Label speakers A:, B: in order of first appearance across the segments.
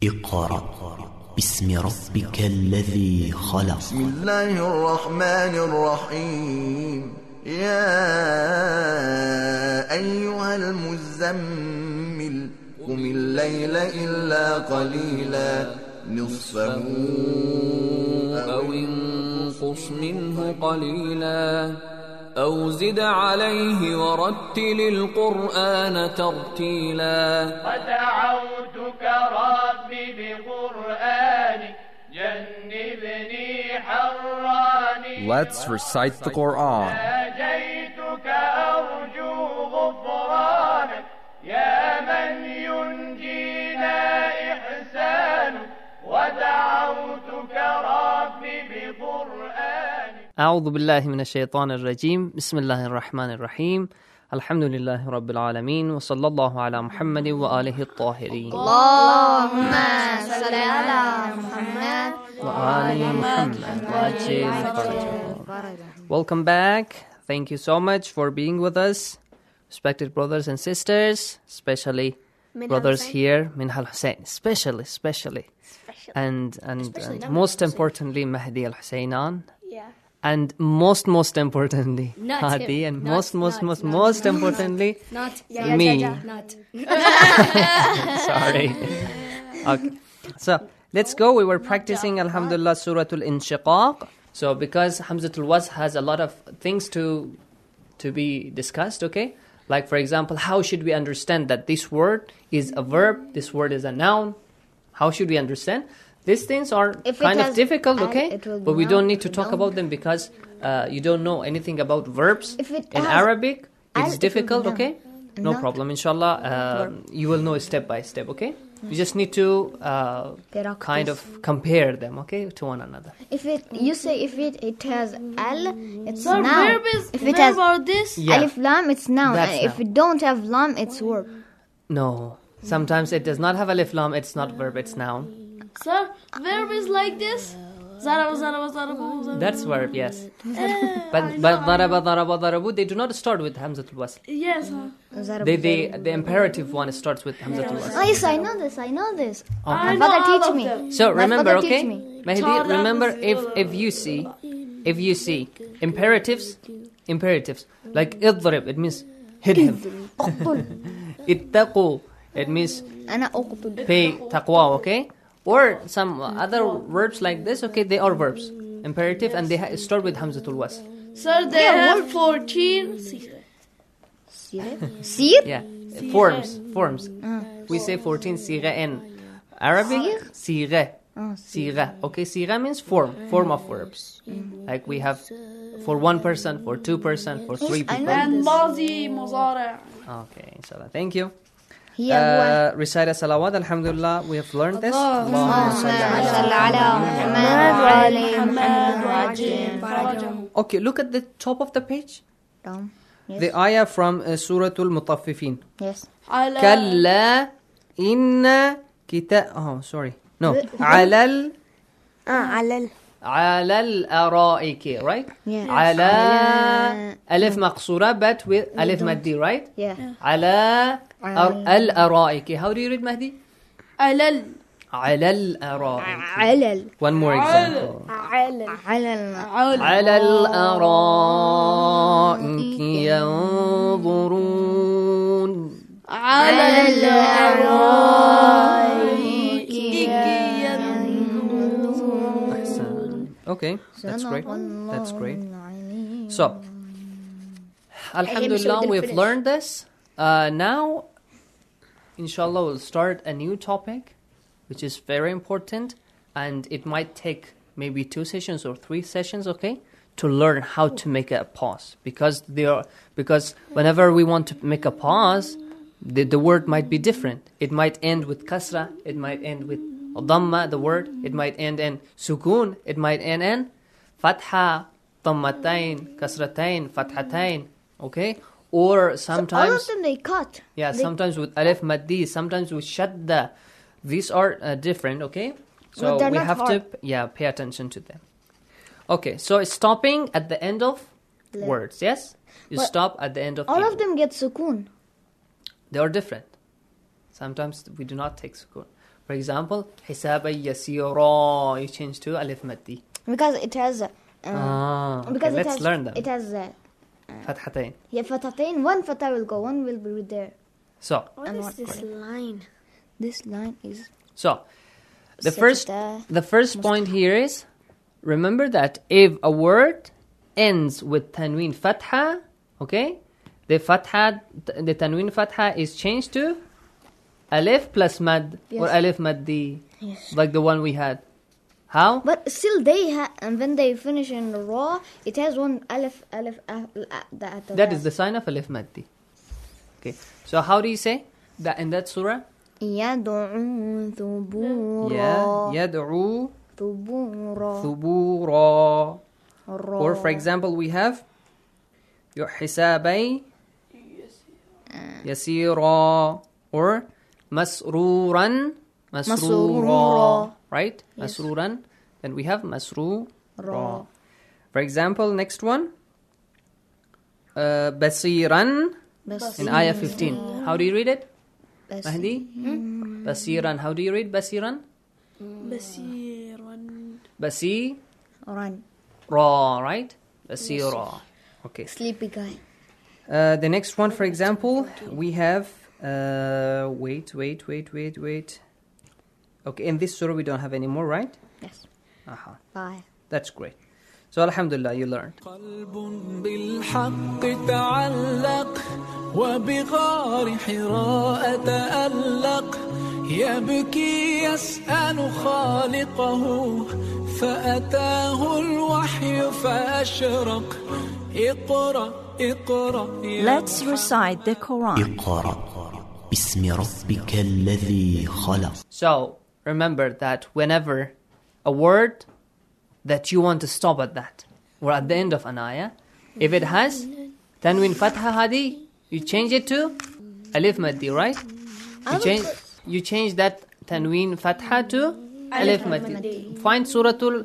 A: اقرأ باسم ربك الذي خلق.
B: بسم الله الرحمن الرحيم. يا أيها المزمل قم الليل إلا قليلا نصفه
C: أو انقص منه قليلا أو زد عليه ورتل القرآن ترتيلا.
D: ودعوتك ربي بقرآنك جنبني حراني.
E: Let's recite the Quran.
D: ناجيتك أرجو غفرانك يا من ينجينا إحسان. ودعوتك ربي بقرآنك.
F: أعوذ بالله من الشيطان الرجيم. بسم الله الرحمن الرحيم. الحمد لله رب العالمين وصلى الله على محمد وآله الطاهرين.
G: اللهم صل على محمد
F: وآل محمد وعجل فرجهم. Welcome back. Thank you so much for being with us, respected brothers and sisters, especially brothers here, Minhal Hussein, especially. And most importantly, Mahdi al-Husaynan.
G: Yeah.
F: And most importantly,
G: Not
F: Hadi,
G: him.
F: and
G: Not-
F: most importantly,
G: Not
F: me.
G: Not.
F: Sorry. Okay. So, let's go. We were practicing, alhamdulillah, Suratul Inshiqaq. So, because Hamzatul Wasl has a lot of things to be discussed, okay? Like, for example, how should we understand that this word is a verb, this word is a noun? How should we understand? These things are
G: If it
F: kind of
G: has
F: difficult,
G: al,
F: okay?
G: it will be
F: But we don't
G: noun,
F: need to talk
G: noun.
F: about them because you don't know anything about verbs.
G: If it
F: In
G: has
F: Arabic,
G: al,
F: it's
G: it will be
F: difficult,
G: noun.
F: okay? No
G: Not
F: problem, inshallah. You will know step by step, okay? You just need to kind of compare them, okay, to one another.
G: If it has al, it's
H: So
G: noun.
H: verb is
G: If it
H: verb
G: has
H: or this?
F: Yeah.
G: alif lam, it's noun.
F: That's
G: And if
F: noun.
G: it don't have lam, it's verb.
F: No. Sometimes it does not have alif lam, it's not verb, it's noun.
H: Sir, verb is like this. Zaraba.
F: That's verb, yes. But daraba, darabu, they do not start with Hamzatul Wasl.
H: Yes.
F: The imperative one starts with Hamzatul Wasl.
G: Oh, yes, I know this.
H: I
G: My
H: know
G: father
H: all
G: teach
H: of
G: me.
H: them.
F: So
G: My
F: remember,
G: father teach
F: okay?
G: me.
F: Mahdi, remember if you see imperatives, like idrib, it means hit him. Ittaqu, it means
G: أنا أقتل.
F: pay taqwa, okay? Or some other verbs like this, okay, they are verbs. Imperative and they start with Hamzatul Wasl.
H: Sir, they have 14.
G: Sir?
F: Yeah, forms. We say 14 sigha in Arabic. Sigha. Okay, sigha means form of verbs. Like we have for one person, for two person, for three
G: I
F: people.
G: know.
H: And Mazi, Muzara.
F: Okay, inshallah. Thank you.
G: هي هو
F: Recite a salawat, alhamdulillah. We have learned this.
G: اللهم
F: Allahumma salli
G: صل
F: ala-
G: على محمد وعلي محمد.
F: Okay, look at the top of the page.
G: Down. Yes.
F: The ayah from Suratul Mutaffifin.
G: Yes.
F: كلا إن كتاب sorry no على الأرائك right
G: Yeah.
F: على ألف مقصورة but with ألف مادي right
G: Yeah.
F: على الأرائك. How do you read Mahdi?
H: Alal.
F: على الأرائك.
G: علل.
F: One more example.
G: علل.
F: على الأرائك ينظرون.
H: على الأرائك
F: Okay, that's great. That's great. So, alhamdulillah, we've learned this. Now, inshallah, we'll start a new topic, which is very important, and it might take maybe 2 sessions or 3 sessions, okay, to learn how to make a pause. Because whenever we want to make a pause, the word might be different. It might end with kasra, it might end with dhamma, the word, it might end in sukun, it might end in fatha, dhammatain, kasratain, fathatain, okay? Or sometimes...
G: All of them they cut.
F: Yeah, sometimes with alif maddi, sometimes with shadda. These are different, okay? So
G: But they're
F: we
G: not
F: have
G: hard.
F: to pay attention to them. Okay, so stopping at the end of words, yes? You
G: But
F: stop at the end of
G: all
F: the
G: of them get sukoon.
F: They are different. Sometimes we do not take sukun. For For example, حسابا يسيرا, you change to alif maddi.
G: Because it has
F: Okay, let's learn them.
G: It has
F: فتحتين.
G: فتحتين. One fatha will go, one will be there.
F: So,
H: What is this line?
G: This line is
F: the first point here is, remember that if a word ends with tanween fatha, okay, the tanween fatha is changed to alif plus mad, or alif maddi, like the one we had. How?
G: But still, and when they finish in the raw, it has one alif.
F: That is the sign of alif maddi. Okay. So how do you say that in that surah?
G: يدعو ثبورا.
F: Yeah. يدعو
G: ثبورا.
F: ثبورا. Or for example, we have your حسابي يسيرا, or مسرورا. Right? Yes. Masruran. Then we have masrura. For example, next one. Basiran. In ayah 15. How do you read it? Mahdi? Basiran. How do you read Basiran?
H: Basiran.
G: Run.
F: Ra, right? Basira. Okay.
G: Sleepy guy.
F: The next one, for example, we have... Wait. Okay, in this surah we don't have any more, right?
G: Yes.
F: Aha.
G: Bye.
F: That's great. So alhamdulillah, you learned.
I: قلب بالحق تعلق وبغار حراء تألق يبكي يسأل خالقه فأتاه الوحي فأشرق اقرأ
J: Let's recite the Quran.
A: اقرأ باسم ربك الذي خلق.
F: So remember that whenever a word that you want to stop at that, or at the end of an ayah, if it has tanween fatha hadi, you change it to alif maddi, right? You change that tanween fatha to alif maddi. Find Suratul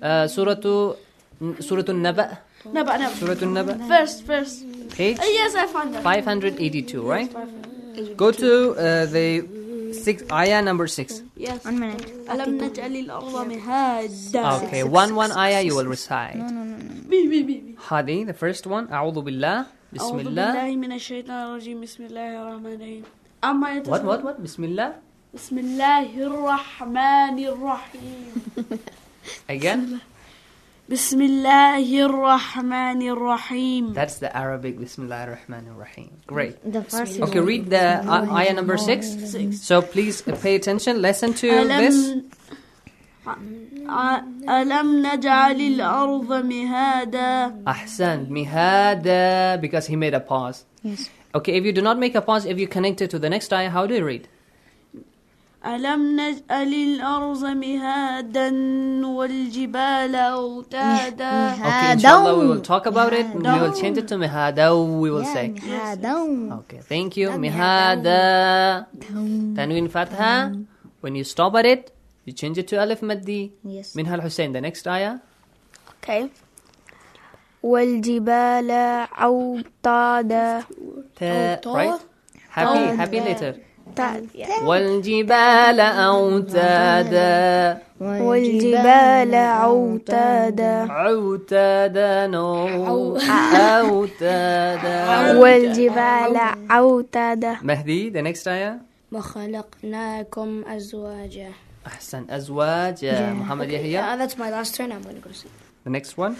F: Naba. Suratul Naba.
H: First.
F: Page?
H: Yes, I found that.
F: 582, right? Go to the ayah number 6.
H: Yes.
G: 1 minute.
H: ألم نجعل الأرض مهادا.
F: Okay, one ayah you will recite.
H: No.
F: Hadi, the first one. أعوذ بالله. بسم
H: أعوذ
F: الله.
H: بالله من الشيطان الرجيم بسم الله الرحمن الرحيم. أما
F: What? بسم الله.
H: بسم الله الرحمن الرحيم.
F: Again.
H: بسم الله الرحمن الرحيم.
F: That's the Arabic Bismillah ar-Rahman ar-Rahim. Great.
G: The first
F: Okay, read the ayah number 6. So please pay attention. Listen to this.
H: ألم نجعل الأرض مهادا.
F: Ahsan. Mihada. Because he made a pause.
G: Yes.
F: Okay, if you do not make a pause, if you connect it to the next ayah, how do you read?
H: ألم نجعل الأرض مهادا والجبال أوتادا.
F: Okay, inshallah we will talk about it. We will change it to mihada, we will say. Okay, thank you. Mihada. Tanween fatha. When you stop at it, you change it to alif maddi.
G: Yes.
F: Minhal Hussein, the next ayah.
H: Okay. والجبال أوتادا.
F: Right? Happy later. والجبال أوتادا.
H: والجبال أوتادا.
F: أوتادا أوتادا.
H: والجبال أوتادا.
F: Mahdi, the next ayah.
K: وخلقناكم أزواجا.
F: أحسن. أزواجا. Muhammad Yahya.
K: That's my last turn. I'm going to go to sleep.
F: The next one.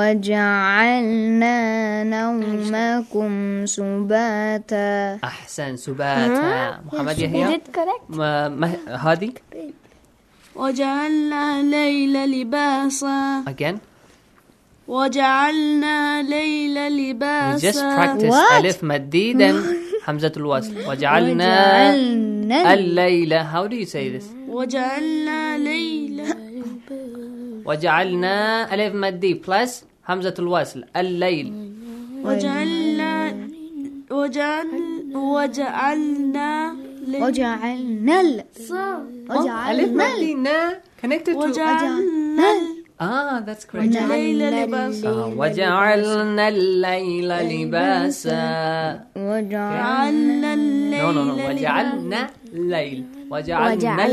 G: وجعلنا نومكم سباتا.
F: أحسن. سباتا. Muhammad Yahya.
G: You did correct.
F: Hadi.
H: وجعلنا الليل لباسا.
F: Again.
H: وجعلنا الليل لباسا.
F: We just practiced alif maddi, then hamzatul wasl. وجعلنا الليل. How do you say this?
H: وجعلنا ليلا.
F: وجعلنا ألف مادي plus همزة الوصل الليل.
H: وجعلنا
F: ألف مادي نا connected to that's correct.
H: وجعلنا الليل لباسا.
F: وجعلنا الليل وجعلنا الليل وجعلنا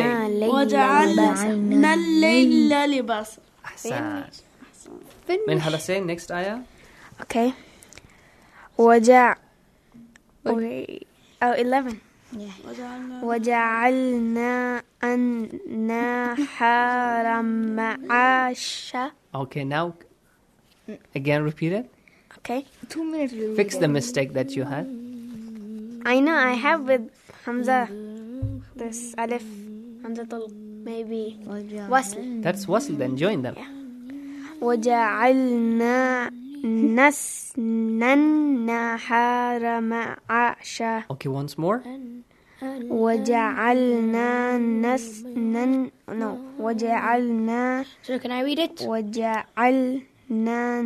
H: الليل لباسا.
F: أحسن. من حلسين next آية.
K: Okay. 11. وجعلنا النهار معاشا.
F: Okay, now again repeat it.
K: Okay.
G: 2 minutes.
F: Fix the mistake that you had.
K: I know I have with Hamza. This alif. Hamza maybe wasl.
F: That's wasl, then join them.
K: وجعلنا النهار معاشا.
F: Okay, once more.
K: وجعلنا وجعلنا.
L: So can I read it?
K: وجعلنا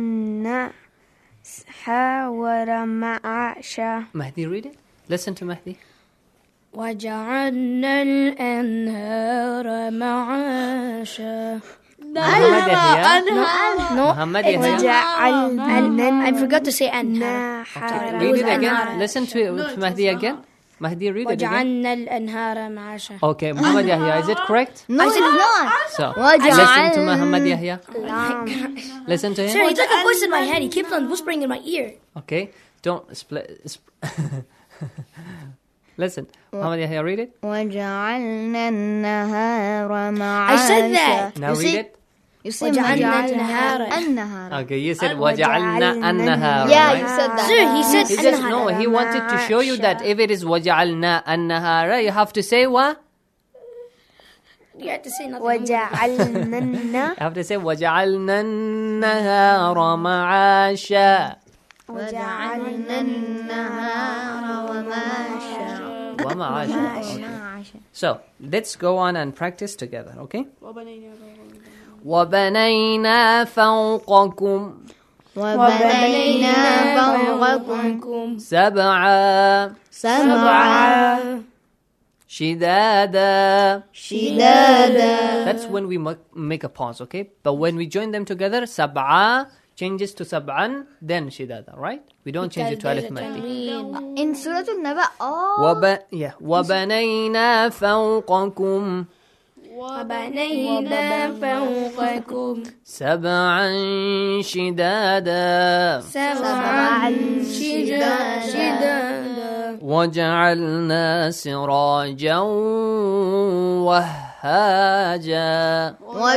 K: النهار معاشا.
F: Mahdi, read it. Listen to Mahdi.
L: وجعلنا الأنهار معاشا.
F: Muhammad Yahya.
L: I forgot to say anhar.
F: Read it again. Listen to Mahdi again. Mahdi, read it again.
L: وجعلنا الأنهار معاشا.
F: Okay, Muhammad Yahya, is it correct?
G: No, it's not.
F: So, listen to Muhammad Yahya. Listen to him.
L: Sir, he's like a voice in my head. He keeps on whispering in my ear.
F: Okay, don't split. Listen, Muhammad Yahya, read it.
G: وجعلنا النهار معاشا.
L: I said that.
F: Now read it.
G: You said
L: وجعلنا النهار.
F: Okay, you said وجعلنا النهار.
G: Yeah,
F: right?
G: you said that.
L: Sir, he said
F: Just, no, he wanted to show you that if it is وجعلنا النهار, you have to say what?
L: You have to say nothing.
K: وجعلنا.
F: You have to say وجعلنا النهار معاشا.
G: وجعلنا النهار ومعاشا.
F: Okay. So, let's go on and practice together, okay? وبنينا فوقكم سبعا شدادا. That's when we make a pause, okay? But when we join them together, سبعا changes to sab'an, then shidada, right? We don't change it to alif maddi.
G: In Surah Al-Naba,
F: وَبَنَيْنَا فَوْقَكُمْ سَبْعًا شِدَادًا وَجَعَلْنَا سِرَاجًا وَهَّاجًا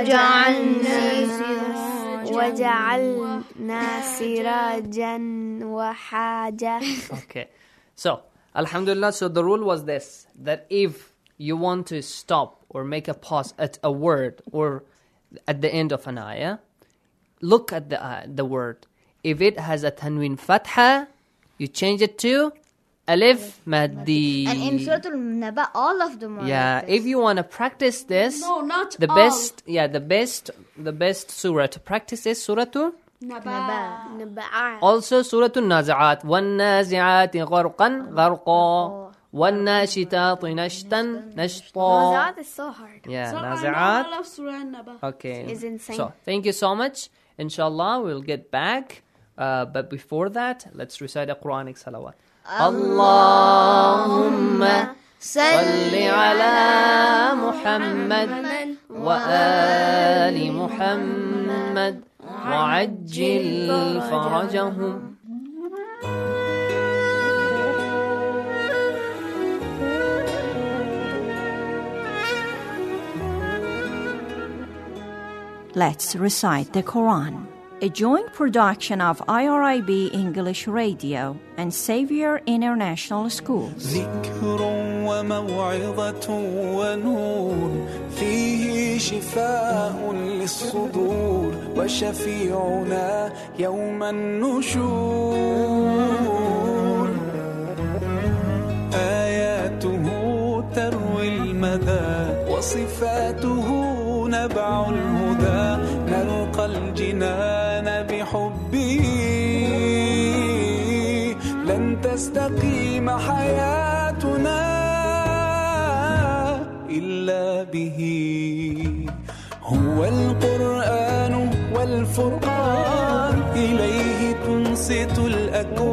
K: وجعلنا سراجا وحاجا.
F: Okay, so alhamdulillah, so the rule was this, that if you want to stop or make a pause at a word or at the end of an ayah, look at the word. If it has a tanween fatha, you change it to alif maddi.
G: And in Surah Al-Naba, all of them are like this.
F: If you want to practice this,
H: No, not
F: the
H: all.
F: best surah to practice is Surah
K: نبأ.
F: also Surah Al-Nazi'at. وَالنَّازِعَاتِ غَرْقًا غَرْقًا وَالنَّاشِطَاتِ نَشْطًا نَشْطًا.
K: Nazi'at is so hard.
F: Yeah,
H: So I
F: Nazi'at.
H: love Surah An-Naba.
F: Okay.
K: It's insane.
F: So, thank you so much. Inshallah, we'll get back. But before that, let's recite a Quranic salawat. Allahumma salli ala Muhammad wa ali Muhammad wa ajjil farajahum.
J: Let's recite the Quran. A joint production of IRIB English Radio and Xavier International Schools.
I: ذكر وموعظة ونور فيه شفاء للصدور وشفيعنا يوم النشور آياته تروي المدى وصفاته نبع الهدى نلقى الجنان بحبه لن تستقيم حياتنا إلا به هو القرآن والفرقان إليه تنصت الأكوان